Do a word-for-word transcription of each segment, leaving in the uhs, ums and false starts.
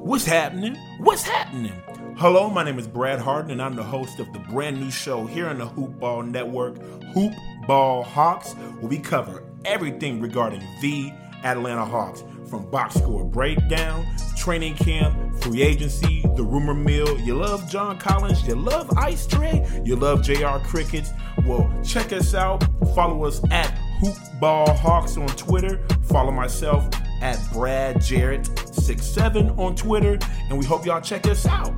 What's happening? What's happening? Hello, my name is Brad Harden, and I'm the host of the brand new show here on the Hoop Ball Network, Hoop Ball Hawks, where we cover everything regarding the Atlanta Hawks, from box score breakdown, training camp, free agency, the rumor mill. You love John Collins, you love Ice Tray, you love J R Crickets. Well, check us out. Follow us at Hoop Ball Hawks on Twitter. Follow myself at Brad Jarrett sixty-seven on Twitter, and we hope y'all check us out.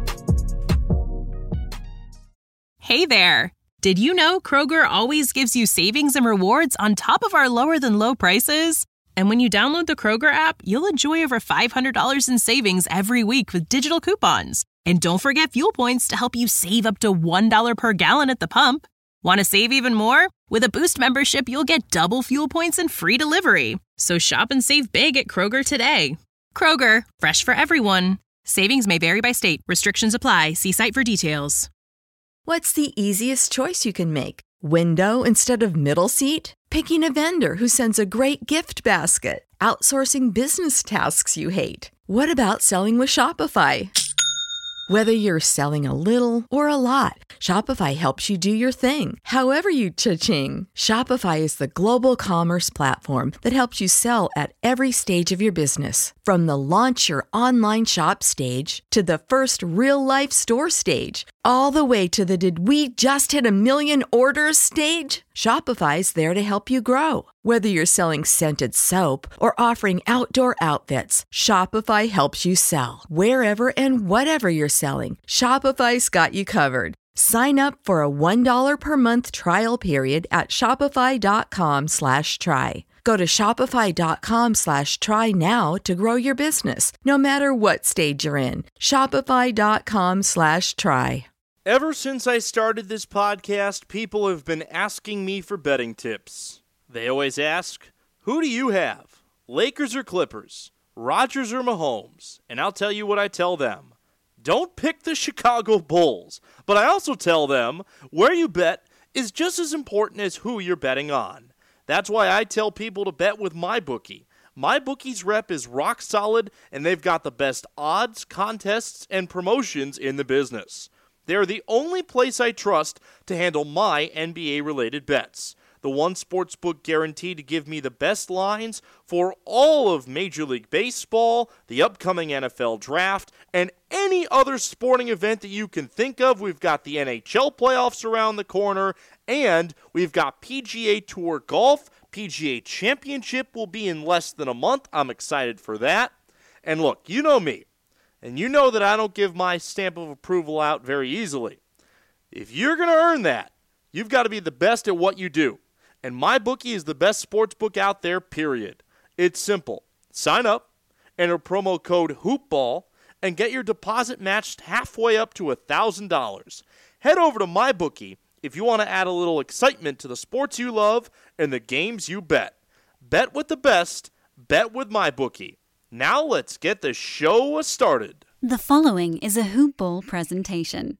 Hey there. Did you know Kroger always gives you savings and rewards on top of our lower than low prices? And when you download the Kroger app, you'll enjoy over five hundred dollars in savings every week with digital coupons. And don't forget fuel points to help you save up to one dollar per gallon at the pump. Want to save even more? With a Boost membership, you'll get double fuel points and free delivery. So shop and save big at Kroger today. Kroger, fresh for everyone. Savings may vary by state. Restrictions apply. See site for details. What's the easiest choice you can make? Window instead of middle seat? Picking a vendor who sends a great gift basket? Outsourcing business tasks you hate? What about selling with Shopify? Whether you're selling a little or a lot, Shopify helps you do your thing, however you cha-ching. Shopify is the global commerce platform that helps you sell at every stage of your business. From the launch your online shop stage to the first real-life store stage, all the way to the did we just hit a million orders stage. Shopify's there to help you grow. Whether you're selling scented soap or offering outdoor outfits, Shopify helps you sell. Wherever and whatever you're selling, Shopify's got you covered. Sign up for a one dollar per month trial period at shopify.com slash try. Go to shopify.com slash try now to grow your business, no matter what stage you're in. Shopify.com slash try. Ever since I started this podcast, people have been asking me for betting tips. They always ask, who do you have? Lakers or Clippers? Rodgers or Mahomes? And I'll tell you what I tell them. Don't pick the Chicago Bulls. But I also tell them where you bet is just as important as who you're betting on. That's why I tell people to bet with MyBookie. MyBookie's rep is rock solid, and they've got the best odds, contests, and promotions in the business. They're the only place I trust to handle my N B A-related bets. The one sportsbook guaranteed to give me the best lines for all of Major League Baseball, the upcoming N F L Draft, and any other sporting event that you can think of. We've got the N H L playoffs around the corner, and we've got P G A Tour Golf. P G A Championship will be in less than a month. I'm excited for that. And look, you know me, and you know that I don't give my stamp of approval out very easily. If you're going to earn that, you've got to be the best at what you do. And MyBookie is the best sports book out there, period. It's simple. Sign up, enter promo code HOOPBALL, and get your deposit matched halfway up to one thousand dollars. Head over to MyBookie if you want to add a little excitement to the sports you love and the games you bet. Bet with the best. Bet with MyBookie. Now let's get the show started. The following is a Hoop Ball presentation.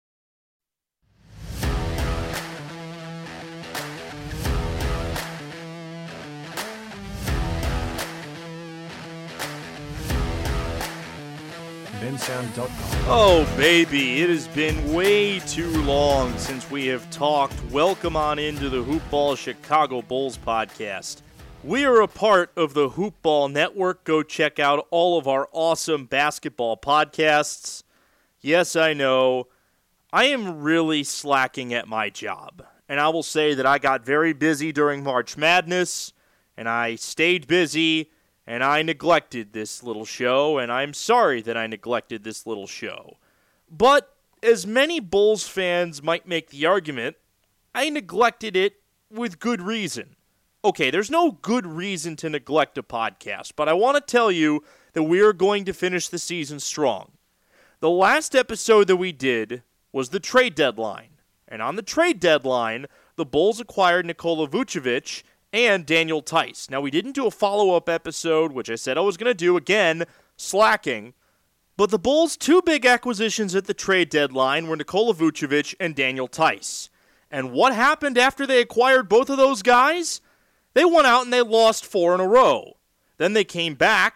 Oh, baby, it has been way too long since we have talked. Welcome on into the Hoop Ball Chicago Bulls podcast. We are a part of the Hoop Ball Network. Go check out all of our awesome basketball podcasts. Yes, I know, I am really slacking at my job. And I will say that I got very busy during March Madness, and I stayed busy, and I neglected this little show, and I'm sorry that I neglected this little show. But as many Bulls fans might make the argument, I neglected it with good reason. Okay, there's no good reason to neglect a podcast, but I want to tell you that we are going to finish the season strong. The last episode that we did was the trade deadline, and on the trade deadline, the Bulls acquired Nikola Vucevic and Daniel Theis. Now, we didn't do a follow-up episode, which I said I was going to do, again, slacking. But the Bulls' two big acquisitions at the trade deadline were Nikola Vucevic and Daniel Theis. And what happened after they acquired both of those guys? They went out and they lost four in a row. Then they came back,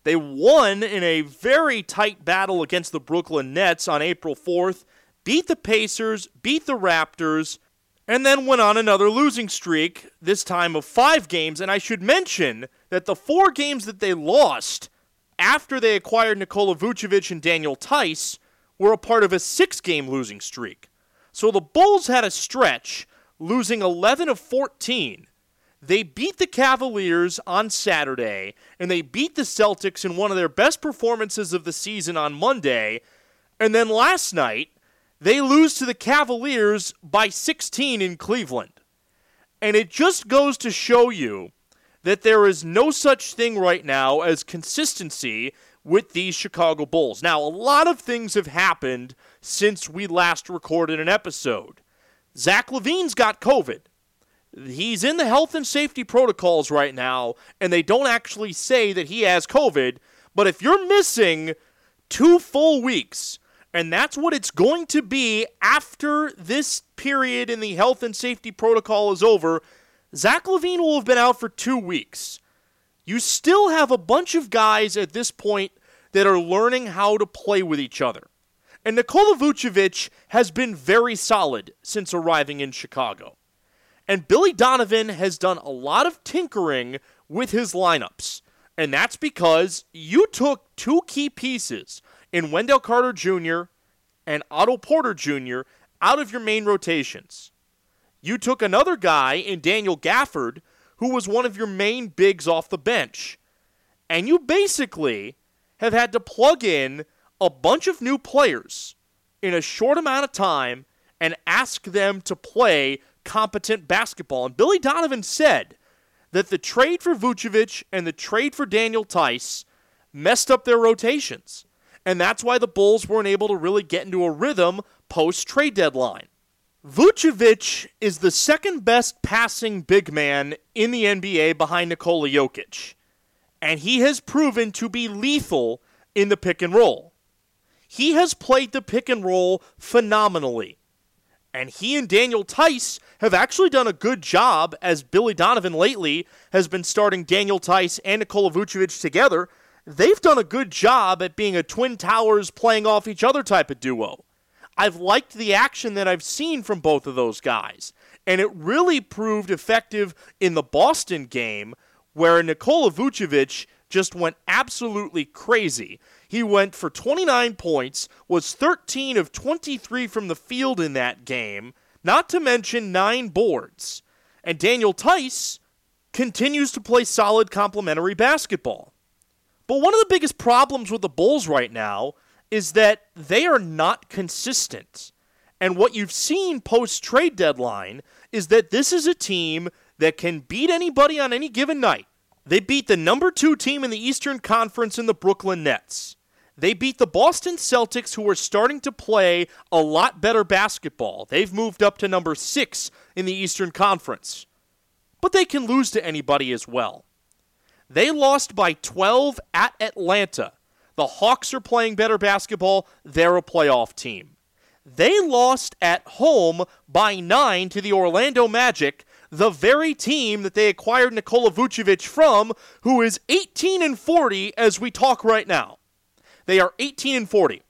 They won in a very tight battle against the Brooklyn Nets on April fourth, beat the Pacers, beat the Raptors, and then went on another losing streak, this time of five games. And I should mention that the four games that they lost after they acquired Nikola Vucevic and Daniel Theis were a part of a six-game losing streak. So the Bulls had a stretch, losing eleven of fourteen. They beat the Cavaliers on Saturday, and they beat the Celtics in one of their best performances of the season on Monday. And then last night, they lose to the Cavaliers by sixteen in Cleveland. And it just goes to show you that there is no such thing right now as consistency with these Chicago Bulls. Now, a lot of things have happened since we last recorded an episode. Zach LaVine's got COVID. He's in the health and safety protocols right now, and they don't actually say that he has COVID. But if you're missing two full weeks, and that's what it's going to be after this period in the health and safety protocol is over, Zach LaVine will have been out for two weeks. You still have a bunch of guys at this point that are learning how to play with each other. And Nikola Vucevic has been very solid since arriving in Chicago. And Billy Donovan has done a lot of tinkering with his lineups. And that's because you took two key pieces in Wendell Carter Junior and Otto Porter Junior out of your main rotations. You took another guy in Daniel Gafford, who was one of your main bigs off the bench. And you basically have had to plug in a bunch of new players in a short amount of time and ask them to play competent basketball. And Billy Donovan said that the trade for Vucevic and the trade for Daniel Theis messed up their rotations. And that's why the Bulls weren't able to really get into a rhythm post-trade deadline. Vucevic is the second best passing big man in the N B A behind Nikola Jokic. And he has proven to be lethal in the pick and roll. He has played the pick and roll phenomenally. And he and Daniel Theis have actually done a good job, as Billy Donovan lately has been starting Daniel Theis and Nikola Vucevic together. They've done a good job at being a Twin Towers playing off each other type of duo. I've liked the action that I've seen from both of those guys. And it really proved effective in the Boston game, where Nikola Vucevic just went absolutely crazy. He went for twenty-nine points, was thirteen of twenty-three from the field in that game, not to mention nine boards. And Daniel Theis continues to play solid complementary basketball. But one of the biggest problems with the Bulls right now is that they are not consistent. And what you've seen post-trade deadline is that this is a team that can beat anybody on any given night. They beat the number two team in the Eastern Conference in the Brooklyn Nets. They beat the Boston Celtics, who are starting to play a lot better basketball. They've moved up to number six in the Eastern Conference. But they can lose to anybody as well. They lost by twelve at Atlanta. The Hawks are playing better basketball. They're a playoff team. They lost at home by nine to the Orlando Magic, the very team that they acquired Nikola Vucevic from, who is eighteen and forty as we talk right now. They are eighteen and forty.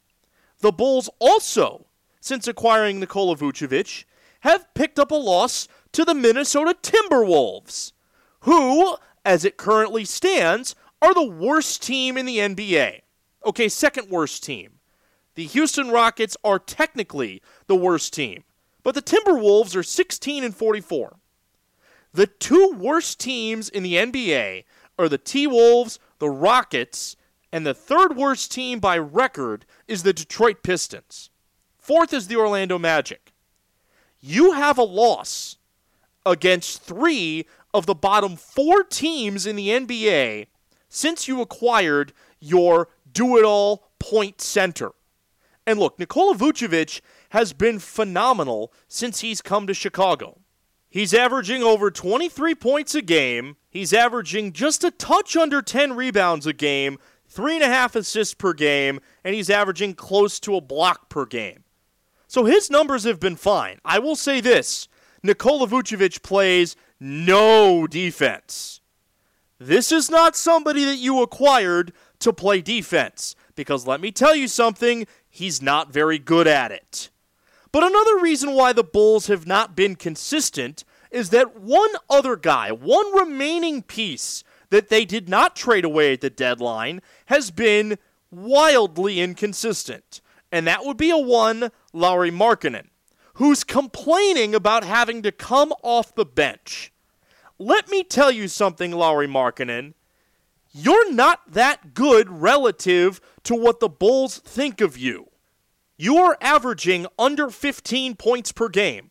The Bulls also, since acquiring Nikola Vucevic, have picked up a loss to the Minnesota Timberwolves, who, as it currently stands, are the worst team in the N B A. Okay, second worst team. The Houston Rockets are technically the worst team, but the Timberwolves are sixteen and forty-four. The two worst teams in the N B A are the T-Wolves, the Rockets, and the third worst team by record is the Detroit Pistons. Fourth is the Orlando Magic. You have a loss against three of the bottom four teams in the N B A since you acquired your do-it-all point center. And look, Nikola Vucevic has been phenomenal since he's come to Chicago. He's averaging over twenty-three points a game. He's averaging just a touch under ten rebounds a game, three and a half assists per game, and he's averaging close to a block per game. So his numbers have been fine. I will say this, Nikola Vucevic plays no defense. This is not somebody that you acquired to play defense, because let me tell you something, he's not very good at it. But another reason why the Bulls have not been consistent is that one other guy, one remaining piece that they did not trade away at the deadline, has been wildly inconsistent. And that would be a one, Lauri Markkanen, who's complaining about having to come off the bench. Let me tell you something, Lauri Markkanen. You're not that good relative to what the Bulls think of you. You are averaging under fifteen points per game.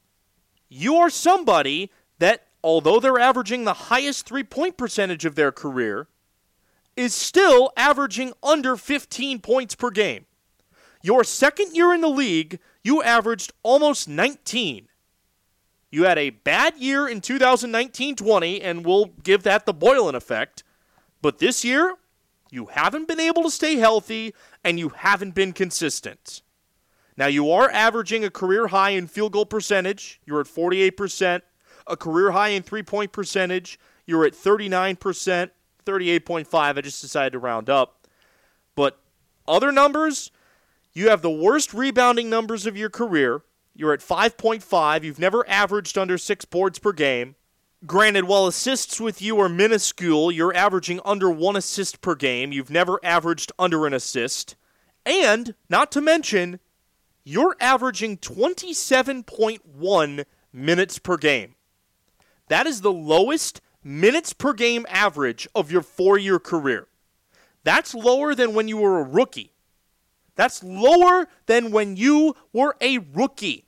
You are somebody that, although they're averaging the highest three-point percentage of their career, is still averaging under fifteen points per game. Your second year in the league, you averaged almost nineteen. You had a bad year in two thousand nineteen twenty, and we'll give that the Boylan effect. But this year, you haven't been able to stay healthy, and you haven't been consistent. Now, you are averaging a career high in field goal percentage. You're at forty-eight percent. A career high in three-point percentage. You're at thirty-nine percent. thirty-eight point five. I just decided to round up. But other numbers, you have the worst rebounding numbers of your career. You're at five point five. You've never averaged under six boards per game. Granted, while assists with you are minuscule, you're averaging under one assist per game. You've never averaged under an assist. And, not to mention, you're averaging twenty-seven point one minutes per game. That is the lowest minutes per game average of your four-year career. That's lower than when you were a rookie. That's lower than when you were a rookie.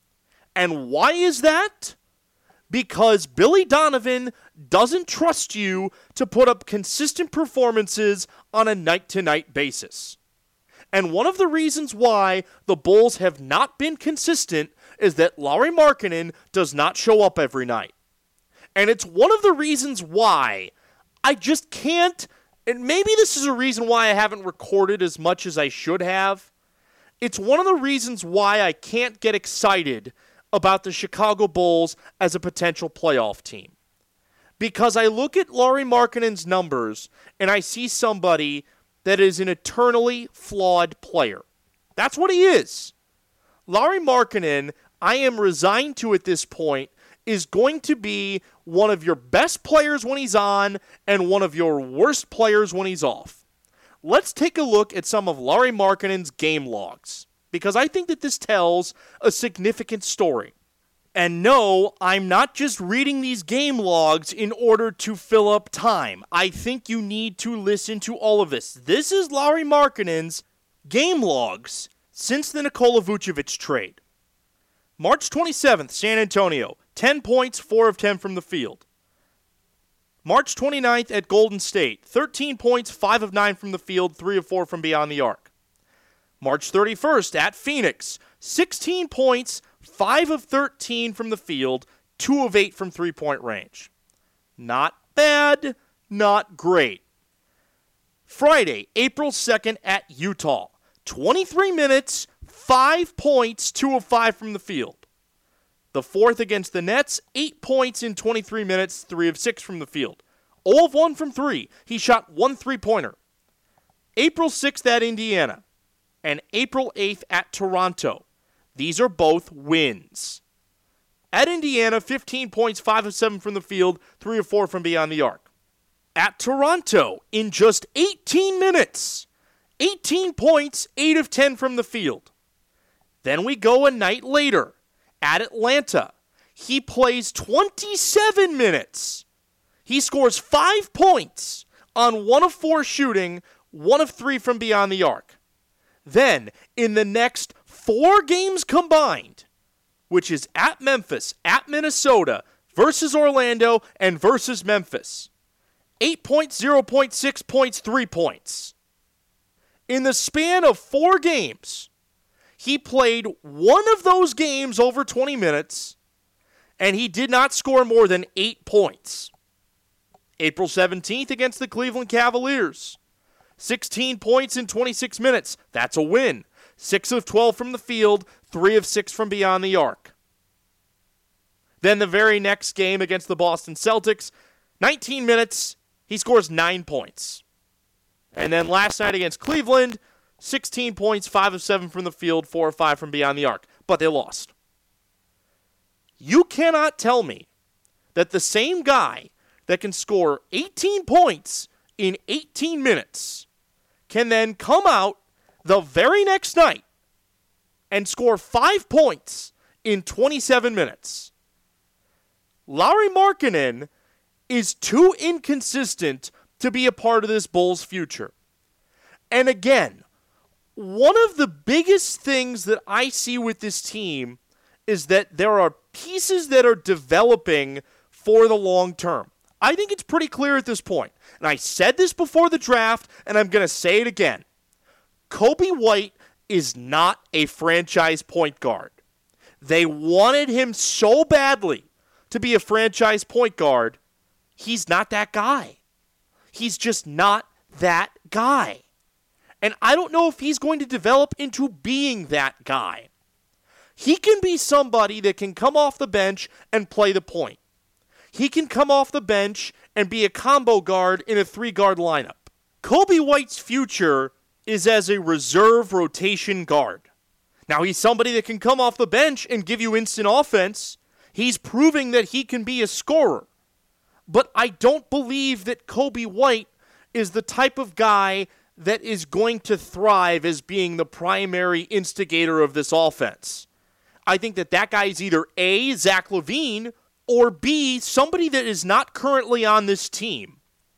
And why is that? Because Billy Donovan doesn't trust you to put up consistent performances on a night-to-night basis. And one of the reasons why the Bulls have not been consistent is that Lauri Markkanen does not show up every night. And it's one of the reasons why I just can't, and maybe this is a reason why I haven't recorded as much as I should have. It's one of the reasons why I can't get excited about the Chicago Bulls as a potential playoff team. Because I look at Lauri Markkanen's numbers and I see somebody that is an eternally flawed player. That's what he is. Lauri Markkanen, I am resigned to at this point, is going to be one of your best players when he's on and one of your worst players when he's off. Let's take a look at some of Lauri Markkanen's game logs, because I think that this tells a significant story. And no, I'm not just reading these game logs in order to fill up time. I think you need to listen to all of this. This is Lauri Markkanen's game logs since the Nikola Vucevic trade. March twenty-seventh, San Antonio, ten points, four of ten from the field. March twenty-ninth at Golden State, thirteen points, five of nine from the field, three of four from beyond the arc. March thirty-first at Phoenix, sixteen points, five of thirteen from the field, two of eight from three-point range. Not bad, not great. Friday, April second at Utah, twenty-three minutes, five points, two of five from the field. The fourth against the Nets, eight points in twenty-three minutes, three of six from the field. zero of one from three. He shot one three-pointer. April sixth at Indiana and April eighth at Toronto. These are both wins. At Indiana, fifteen points, five of seven from the field, three of four from beyond the arc. At Toronto, in just eighteen minutes, eighteen points, eight of ten from the field. Then we go a night later. At Atlanta, he plays twenty-seven minutes. He scores five points on one of four shooting, one of three from beyond the arc. Then, in the next four games combined, which is at Memphis, at Minnesota, versus Orlando, and versus Memphis, eight points, zero point six points, three points. In the span of four games, he played one of those games over twenty minutes, and he did not score more than eight points. April seventeenth against the Cleveland Cavaliers. sixteen points in twenty-six minutes. That's a win. six of twelve from the field, three of six from beyond the arc. Then the very next game against the Boston Celtics, nineteen minutes, he scores nine points. And then last night against Cleveland, sixteen points, five of seven from the field, four of five from beyond the arc. But they lost. You cannot tell me that the same guy that can score eighteen points in eighteen minutes can then come out the very next night and score five points in twenty-seven minutes. Lauri Markkanen is too inconsistent to be a part of this Bulls future. And again, one of the biggest things that I see with this team is that there are pieces that are developing for the long term. I think it's pretty clear at this point. And I said this before the draft, and I'm going to say it again. Coby White is not a franchise point guard. They wanted him so badly to be a franchise point guard. He's not that guy. He's just not that guy. And I don't know if he's going to develop into being that guy. He can be somebody that can come off the bench and play the point. He can come off the bench and be a combo guard in a three-guard lineup. Coby White's future is as a reserve rotation guard. Now, he's somebody that can come off the bench and give you instant offense. He's proving that he can be a scorer. But I don't believe that Coby White is the type of guy that is going to thrive as being the primary instigator of this offense. I think that that guy is either A, Zach LaVine, or B, somebody that is not currently on this team.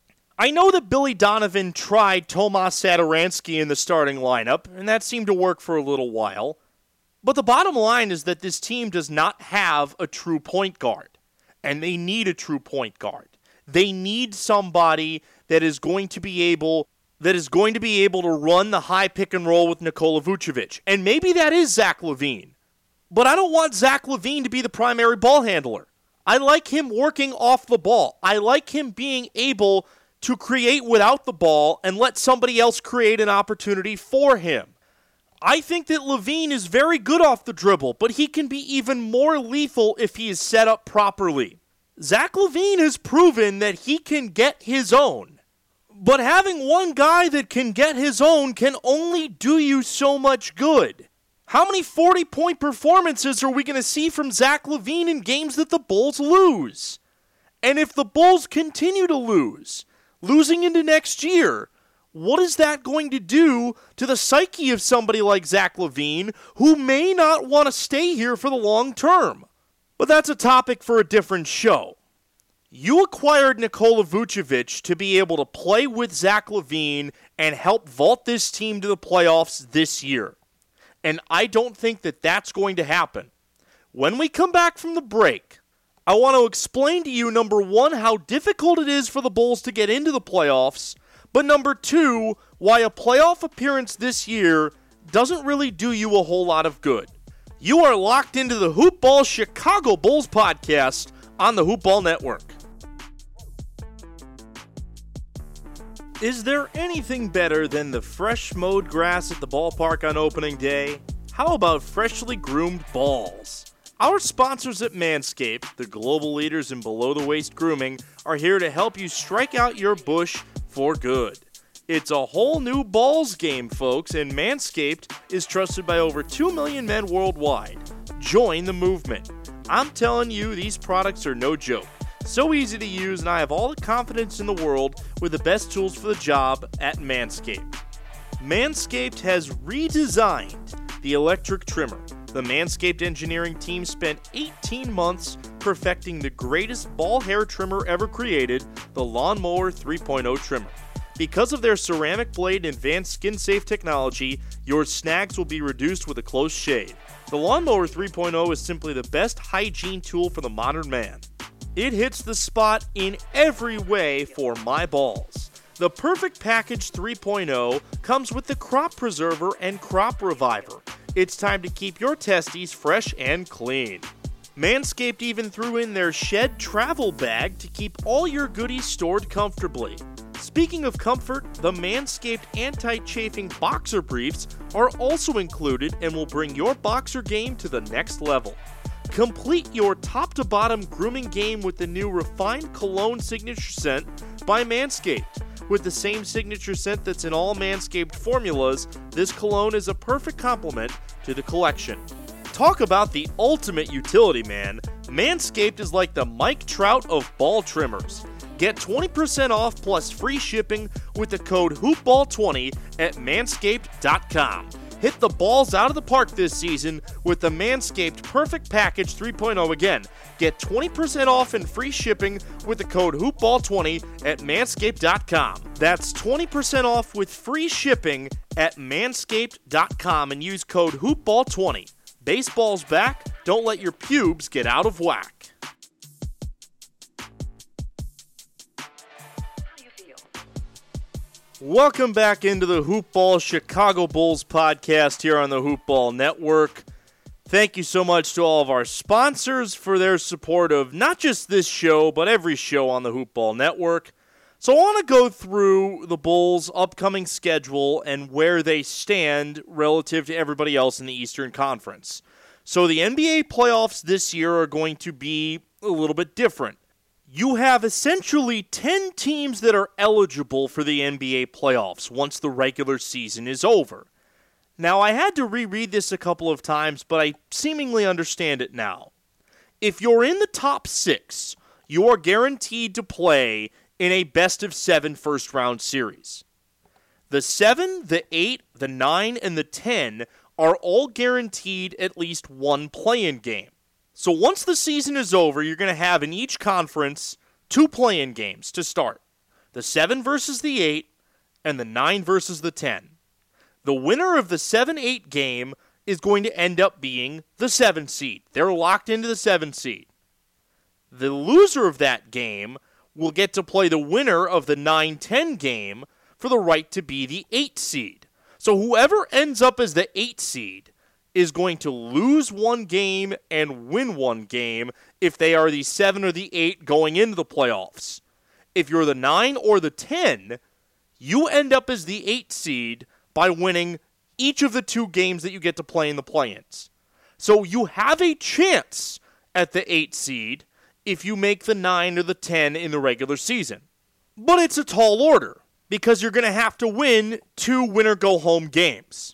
I know that Billy Donovan tried Tomas Satoransky in the starting lineup, and that seemed to work for a little while. But the bottom line is that this team does not have a true point guard, and they need a true point guard. They need somebody that is going to be able that is going to be able to run the high pick and roll with Nikola Vucevic. And maybe that is Zach LaVine. But I don't want Zach LaVine to be the primary ball handler. I like him working off the ball. I like him being able to create without the ball and let somebody else create an opportunity for him. I think that LaVine is very good off the dribble, but he can be even more lethal if he is set up properly. Zach LaVine has proven that he can get his own. But having one guy that can get his own can only do you so much good. How many forty-point performances are we going to see from Zach LaVine in games that the Bulls lose? And if the Bulls continue to lose, losing into next year, what is that going to do to the psyche of somebody like Zach LaVine who may not want to stay here for the long term? But that's a topic for a different show. You acquired Nikola Vucevic to be able to play with Zach LaVine and help vault this team to the playoffs this year. And I don't think that that's going to happen. When we come back from the break, I want to explain to you, number one, how difficult it is for the Bulls to get into the playoffs, but number two, why a playoff appearance this year doesn't really do you a whole lot of good. You are locked into the Hoop Ball Chicago Bulls podcast on the Hoop Ball Network. Is there anything better than the fresh mowed grass at the ballpark on opening day? How about freshly groomed balls? Our sponsors at Manscaped, the global leaders in below-the-waist grooming, are here to help you strike out your bush for good. It's a whole new balls game, folks, and Manscaped is trusted by over two million men worldwide. Join the movement. I'm telling you, these products are no joke. So easy to use, and I have all the confidence in the world with the best tools for the job at Manscaped. Manscaped has redesigned the electric trimmer. The Manscaped engineering team spent eighteen months perfecting the greatest ball hair trimmer ever created, the Lawnmower three point oh trimmer. Because of their ceramic blade and advanced skin-safe technology, your snags will be reduced with a close shave. The Lawnmower three point oh is simply the best hygiene tool for the modern man. It hits the spot in every way for my balls. The Perfect Package three point oh comes with the Crop Preserver and Crop Reviver. It's time to keep your testes fresh and clean. Manscaped even threw in their Shed Travel Bag to keep all your goodies stored comfortably. Speaking of comfort, the Manscaped Anti-Chafing Boxer Briefs are also included and will bring your boxer game to the next level. Complete your top-to-bottom grooming game with the new refined cologne signature scent by Manscaped. With the same signature scent that's in all Manscaped formulas, this cologne is a perfect complement to the collection. Talk about the ultimate utility, man. Manscaped is like the Mike Trout of ball trimmers. Get twenty percent off plus free shipping with the code hoop ball twenty at manscaped dot com. Hit the balls out of the park this season with the Manscaped Perfect Package three point oh again. Get twenty percent off and free shipping with the code hoop ball twenty at manscaped dot com. That's twenty percent off with free shipping at manscaped dot com and use code hoop ball twenty. Baseball's back. Don't let your pubes get out of whack. Welcome back into the Hoop Ball Chicago Bulls podcast here on the Hoop Ball Network. Thank you so much to all of our sponsors for their support of not just this show, but every show on the Hoop Ball Network. So I want to go through the Bulls' upcoming schedule and where they stand relative to everybody else in the Eastern Conference. So the N B A playoffs this year are going to be a little bit different. You have essentially ten teams that are eligible for the N B A playoffs once the regular season is over. Now, I had to reread this a couple of times, but I seemingly understand it now. If you're in the top six, you are guaranteed to play in a best-of-seven first-round series. The seven, the eight, the nine, and the ten are all guaranteed at least one play-in game. So once the season is over, you're going to have in each conference two play-in games to start. The seven versus the eight, and the nine versus the ten. The winner of the seven eight game is going to end up being the seven seed. They're locked into the seven seed. The loser of that game will get to play the winner of the nine ten game for the right to be the eight seed. So whoever ends up as the eight seed is going to lose one game and win one game if they are the seven or the eight going into the playoffs. If you're the nine or the ten, you end up as the eight seed by winning each of the two games that you get to play in the play-ins. So you have a chance at the eight seed if you make the nine or the ten in the regular season. But it's a tall order because you're going to have to win two winner-go-home games.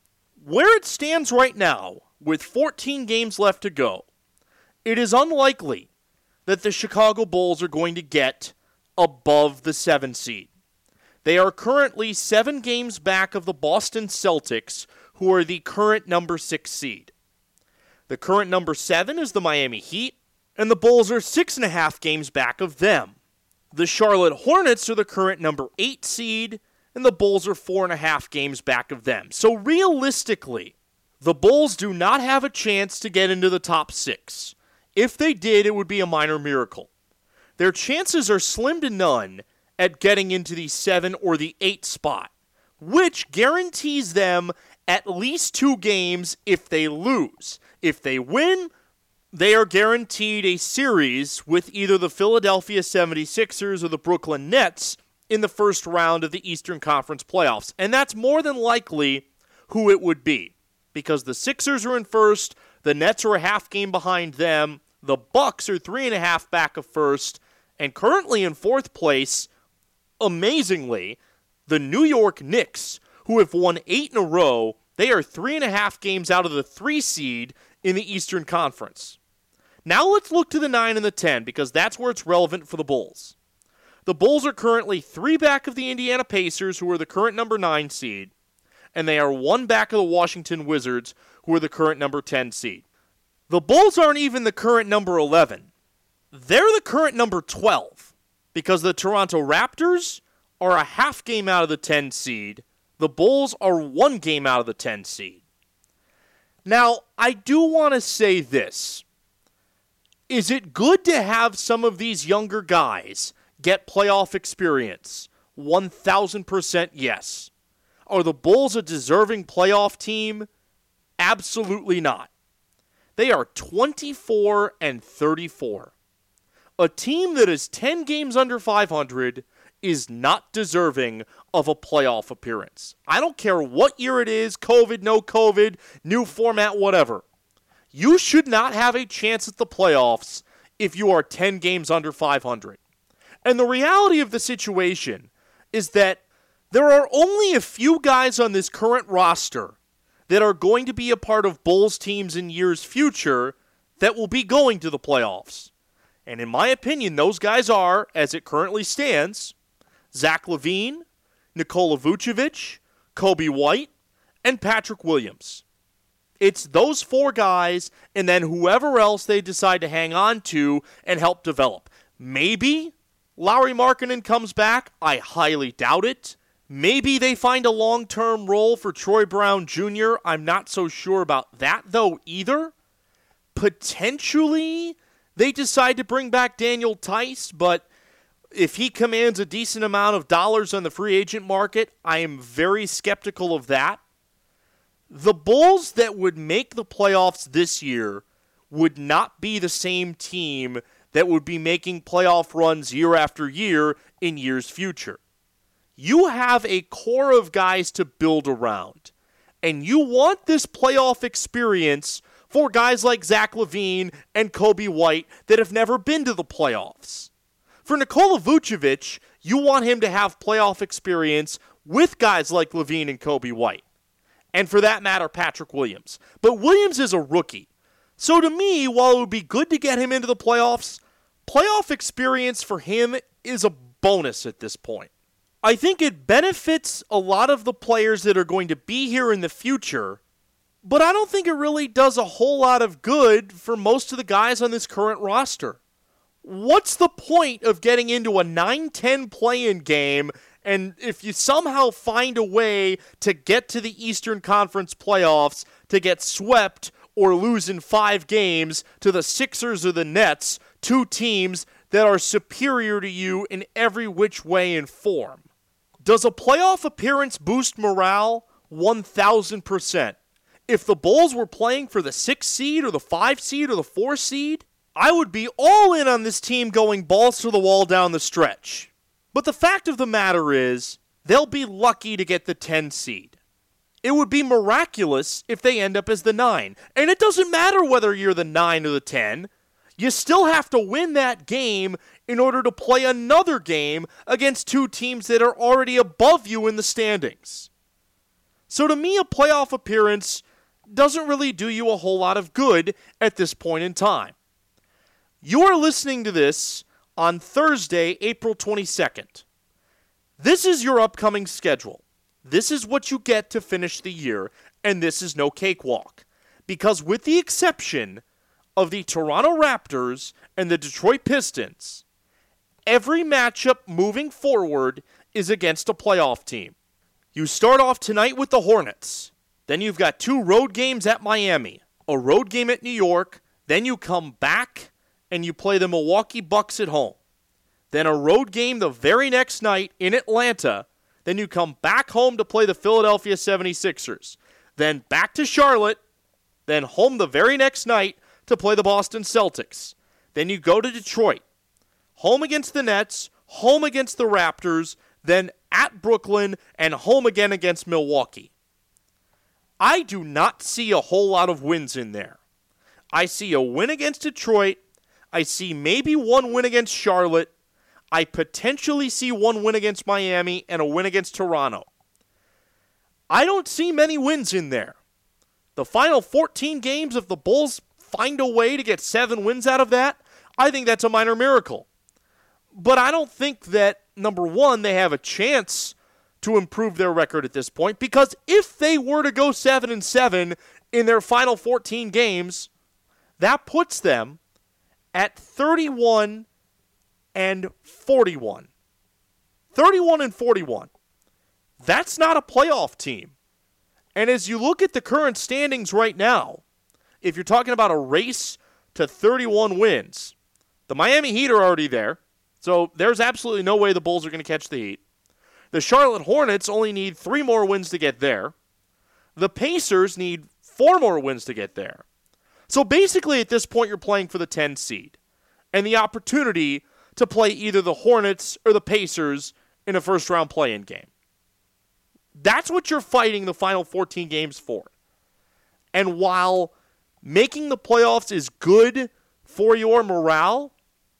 Where it stands right now, with fourteen games left to go, it is unlikely that the Chicago Bulls are going to get above the seven seed. They are currently seven games back of the Boston Celtics, who are the current number six seed. The current number seven is the Miami Heat, and the Bulls are six and a half games back of them. The Charlotte Hornets are the current number eight seed, and the Bulls are four and a half games back of them. So realistically, the Bulls do not have a chance to get into the top six. If they did, it would be a minor miracle. Their chances are slim to none at getting into the seven or the eight spot, which guarantees them at least two games if they lose. If they win, they are guaranteed a series with either the Philadelphia seventy-sixers or the Brooklyn Nets in the first round of the Eastern Conference playoffs. And that's more than likely who it would be, because the Sixers are in first, the Nets are a half game behind them, the Bucks are three and a half back of first, and currently in fourth place, amazingly, the New York Knicks, who have won eight in a row, they are three and a half games out of the three seed in the Eastern Conference. Now let's look to the nine and the ten, because that's where it's relevant for the Bulls. The Bulls are currently three back of the Indiana Pacers, who are the current number nine seed, and they are one back of the Washington Wizards, who are the current number ten seed. The Bulls aren't even the current number eleven. They're the current number twelve, because the Toronto Raptors are a half game out of the ten seed. The Bulls are one game out of the ten seed. Now, I do want to say this. Is it good to have some of these younger guys get playoff experience? one thousand percent yes. Are the Bulls a deserving playoff team? Absolutely not. They are twenty-four and thirty-four. A team that is ten games under five hundred is not deserving of a playoff appearance. I don't care what year it is, COVID, no COVID, new format, whatever. You should not have a chance at the playoffs if you are ten games under five hundred. And the reality of the situation is that there are only a few guys on this current roster that are going to be a part of Bulls teams in years future that will be going to the playoffs. And in my opinion, those guys are, as it currently stands, Zach LaVine, Nikola Vucevic, Coby White, and Patrick Williams. It's those four guys and then whoever else they decide to hang on to and help develop. Maybe Lauri Markkanen comes back. I highly doubt it. Maybe they find a long-term role for Troy Brown Junior I'm not so sure about that, though, either. Potentially, they decide to bring back Daniel Theis, but if he commands a decent amount of dollars on the free agent market, I am very skeptical of that. The Bulls that would make the playoffs this year would not be the same team that would be making playoff runs year after year in years future. You have a core of guys to build around, and you want this playoff experience for guys like Zach LaVine and Coby White that have never been to the playoffs. For Nikola Vucevic, you want him to have playoff experience with guys like LaVine and Coby White. And for that matter, Patrick Williams. But Williams is a rookie. So to me, while it would be good to get him into the playoffs, playoff experience for him is a bonus at this point. I think it benefits a lot of the players that are going to be here in the future, but I don't think it really does a whole lot of good for most of the guys on this current roster. What's the point of getting into a nine ten play-in game, and if you somehow find a way to get to the Eastern Conference playoffs to get swept or lose in five games to the Sixers or the Nets, two teams that are superior to you in every which way and form? Does a playoff appearance boost morale? one thousand percent. If the Bulls were playing for the sixth seed or the five seed or the four seed, I would be all in on this team going balls to the wall down the stretch. But the fact of the matter is, they'll be lucky to get the ten seed. It would be miraculous if they end up as the nine. And it doesn't matter whether you're the nine or the ten. You still have to win that game in order to play another game against two teams that are already above you in the standings. So to me, a playoff appearance doesn't really do you a whole lot of good at this point in time. You are listening to this on Thursday, April twenty-second. This is your upcoming schedule. This is what you get to finish the year, and this is no cakewalk. Because with the exception of the Toronto Raptors and the Detroit Pistons, every matchup moving forward is against a playoff team. You start off tonight with the Hornets. Then you've got two road games at Miami, a road game at New York. Then you come back and you play the Milwaukee Bucks at home. Then a road game the very next night in Atlanta. Then you come back home to play the Philadelphia seventy-sixers. Then back to Charlotte. Then home the very next night to play the Boston Celtics. Then you go to Detroit. Home against the Nets, home against the Raptors, then at Brooklyn, and home again against Milwaukee. I do not see a whole lot of wins in there. I see a win against Detroit. I see maybe one win against Charlotte. I potentially see one win against Miami and a win against Toronto. I don't see many wins in there. The final fourteen games, if the Bulls find a way to get seven wins out of that, I think that's a minor miracle. But I don't think that, number one, they have a chance to improve their record at this point, because if they were to go seven and seven in their final fourteen games, that puts them at thirty-one and forty-one. thirty-one and forty-one. That's not a playoff team. And as you look at the current standings right now, if you're talking about a race to thirty-one wins, the Miami Heat are already there, so there's absolutely no way the Bulls are going to catch the Heat. The Charlotte Hornets only need three more wins to get there. The Pacers need four more wins to get there. So basically at this point you're playing for the ten seed and the opportunity to play either the Hornets or the Pacers in a first-round play-in game. That's what you're fighting the final fourteen games for. And while making the playoffs is good for your morale,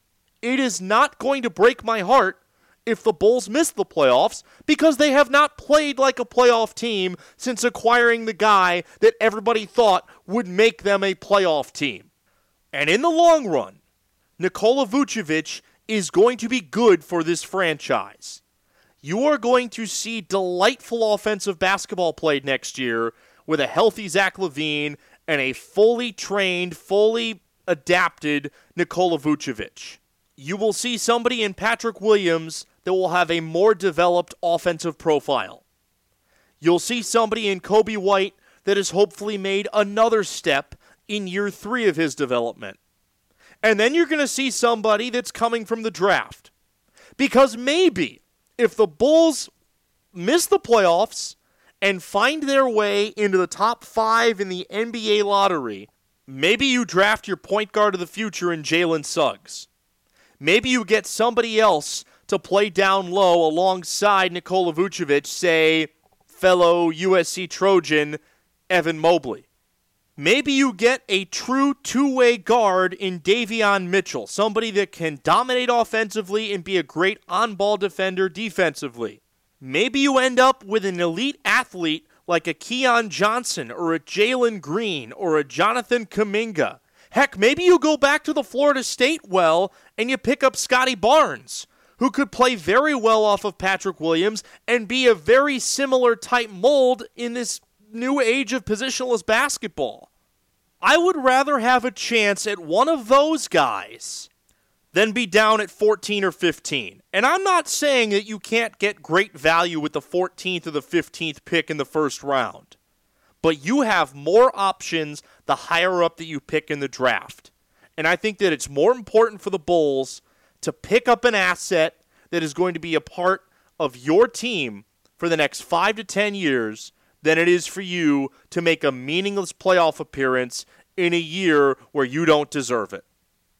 it is not going to break my heart if the Bulls miss the playoffs, because they have not played like a playoff team since acquiring the guy that everybody thought would make them a playoff team. And in the long run, Nikola Vucevic is going to be good for this franchise. You are going to see delightful offensive basketball played next year with a healthy Zach LaVine and a fully trained, fully adapted Nikola Vucevic. You will see somebody in Patrick Williams that will have a more developed offensive profile. You'll see somebody in Coby White that has hopefully made another step in year three of his development. And then you're going to see somebody that's coming from the draft. Because maybe if the Bulls miss the playoffs and find their way into the top five in the N B A lottery, maybe you draft your point guard of the future in Jalen Suggs. Maybe you get somebody else to play down low alongside Nikola Vucevic, say, fellow U S C Trojan Evan Mobley. Maybe you get a true two-way guard in Davion Mitchell, somebody that can dominate offensively and be a great on-ball defender defensively. Maybe you end up with an elite athlete like a Keon Johnson or a Jalen Green or a Jonathan Kuminga. Heck, maybe you go back to the Florida State well and you pick up Scotty Barnes, who could play very well off of Patrick Williams and be a very similar type mold in this new age of positionless basketball. I would rather have a chance at one of those guys than be down at fourteen or fifteen. And I'm not saying that you can't get great value with the fourteenth or the fifteenth pick in the first round. But you have more options the higher up that you pick in the draft. And I think that it's more important for the Bulls to pick up an asset that is going to be a part of your team for the next five to ten years than it is for you to make a meaningless playoff appearance in a year where you don't deserve it.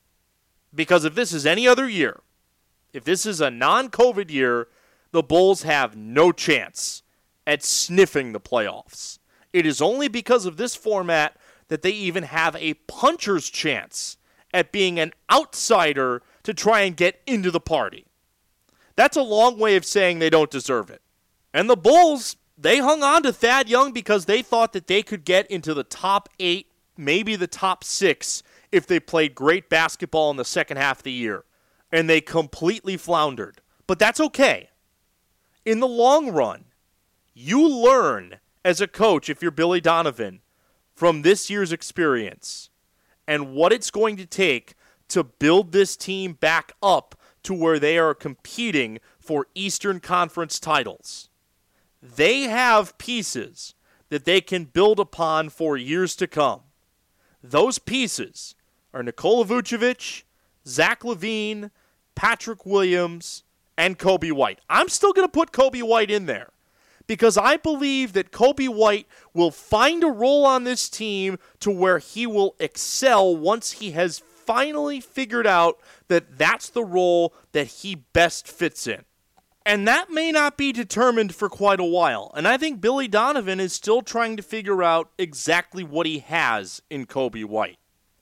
Because if this is any other year, if this is a non-COVID year, the Bulls have no chance at sniffing the playoffs. It is only because of this format that they even have a puncher's chance at being an outsider to try and get into the party. That's a long way of saying they don't deserve it. And the Bulls, they hung on to Thad Young because they thought that they could get into the top eight, maybe the top six, if they played great basketball in the second half of the year. And they completely floundered. But that's okay. In the long run, you learn as a coach, if you're Billy Donovan, from this year's experience and what it's going to take to build this team back up to where they are competing for Eastern Conference titles. They have pieces that they can build upon for years to come. Those pieces are Nikola Vucevic, Zach LaVine, Patrick Williams, and Coby White. I'm still going to put Coby White in there because I believe that Coby White will find a role on this team to where he will excel once he has finally figured out that that's the role that he best fits in. And that may not be determined for quite a while. And I think Billy Donovan is still trying to figure out exactly what he has in Coby White.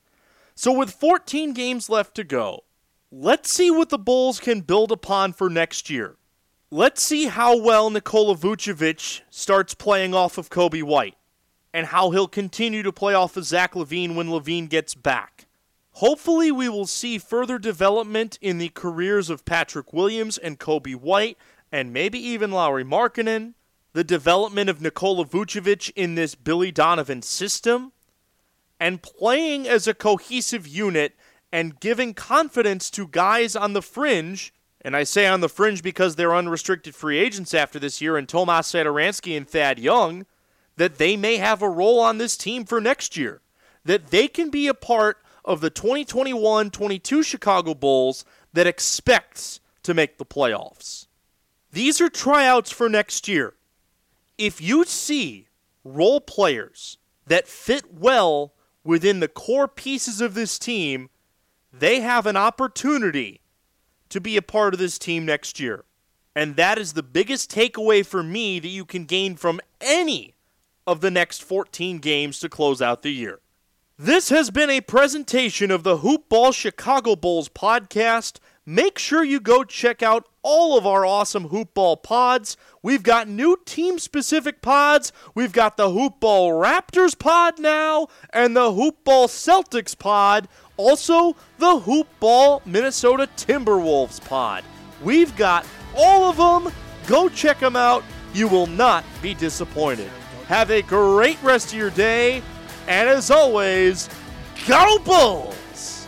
So with fourteen games left to go, let's see what the Bulls can build upon for next year. Let's see how well Nikola Vucevic starts playing off of Coby White and how he'll continue to play off of Zach LaVine when LaVine gets back. Hopefully we will see further development in the careers of Patrick Williams and Coby White and maybe even Lauri Markkanen, the development of Nikola Vucevic in this Billy Donovan system, and playing as a cohesive unit and giving confidence to guys on the fringe, and I say on the fringe because they're unrestricted free agents after this year, and Tomas Satoransky and Thad Young, that they may have a role on this team for next year, that they can be a part of the twenty twenty-one twenty-two Chicago Bulls that expects to make the playoffs. These are tryouts for next year. If you see role players that fit well within the core pieces of this team, they have an opportunity to be a part of this team next year. And that is the biggest takeaway for me that you can gain from any of the next fourteen games to close out the year. This has been a presentation of the Hoop Ball Chicago Bulls podcast. Make sure you go check out all of our awesome Hoop Ball pods. We've got new team-specific pods. We've got the Hoop Ball Raptors pod now, and the Hoop Ball Celtics pod. Also, the Hoop Ball Minnesota Timberwolves pod. We've got all of them. Go check them out. You will not be disappointed. Have a great rest of your day. And as always, go Bulls!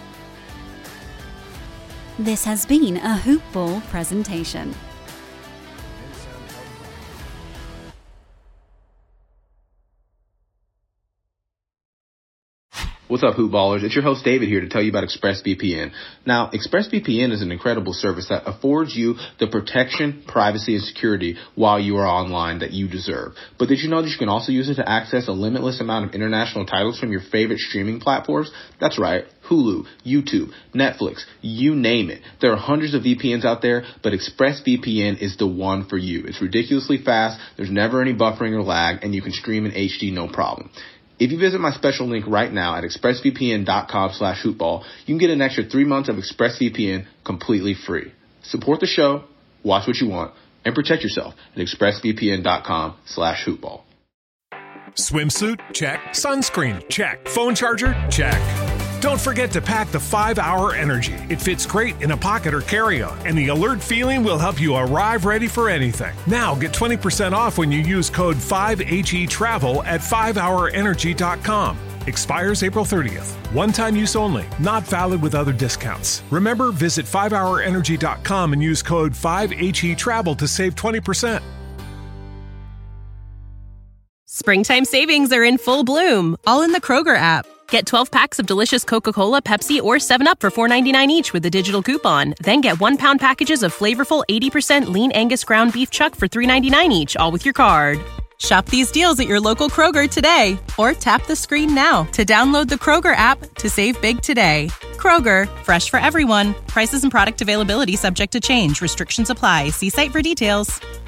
This has been a Hoop Ball presentation. What's up, Hoop Ballers? It's your host, David, here to tell you about ExpressVPN. Now, ExpressVPN is an incredible service that affords you the protection, privacy, and security while you are online that you deserve. But did you know that you can also use it to access a limitless amount of international titles from your favorite streaming platforms? That's right. Hulu, YouTube, Netflix, you name it. There are hundreds of V P Ns out there, but ExpressVPN is the one for you. It's ridiculously fast, there's never any buffering or lag, and you can stream in H D no problem. If you visit my special link right now at expressvpn.com slash hoopball, you can get an extra three months of ExpressVPN completely free. Support the show, watch what you want, and protect yourself at expressvpn.com slash hoopball. Swimsuit? Check. Sunscreen? Check. Phone charger? Check. Don't forget to pack the five hour Energy. It fits great in a pocket or carry-on, and the alert feeling will help you arrive ready for anything. Now get twenty percent off when you use code five H E travel at five hour energy dot com. Expires April thirtieth. One-time use only. Not valid with other discounts. Remember, visit five hour energy dot com and use code five H E travel to save twenty percent. Springtime savings are in full bloom, all in the Kroger app. Get twelve packs of delicious Coca-Cola, Pepsi, or seven up for four ninety-nine each with a digital coupon. Then get one-pound packages of flavorful eighty percent lean Angus ground beef chuck for three ninety-nine each, all with your card. Shop these deals at your local Kroger today, or tap the screen now to download the Kroger app to save big today. Kroger, fresh for everyone. Prices and product availability subject to change. Restrictions apply. See site for details.